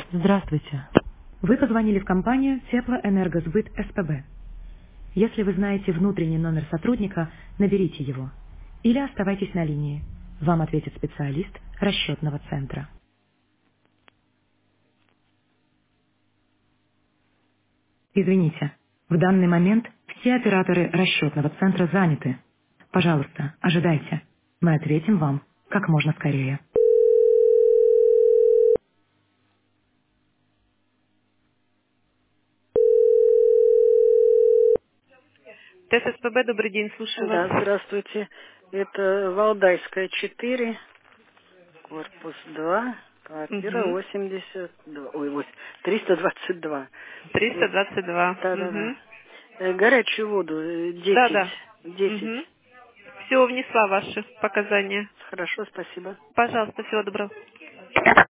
Здравствуйте. Вы позвонили в компанию Теплоэнергосбыт СПБ. Если вы знаете внутренний номер сотрудника, наберите его. Или оставайтесь на линии. Вам ответит специалист расчетного центра. Извините, в данный момент все операторы расчетного центра заняты. Пожалуйста, ожидайте. Мы ответим вам как можно скорее. ТССПБ, добрый день, слушаю вас. Да, здравствуйте. Это Валдайская 4, корпус 2, квартира Угу. 82, 322. Вот. 322. Да-да-да. Угу. Горячую воду Да, 10. да. 10. Угу. Все, внесла ваши показания. Хорошо, спасибо. Пожалуйста, всего доброго.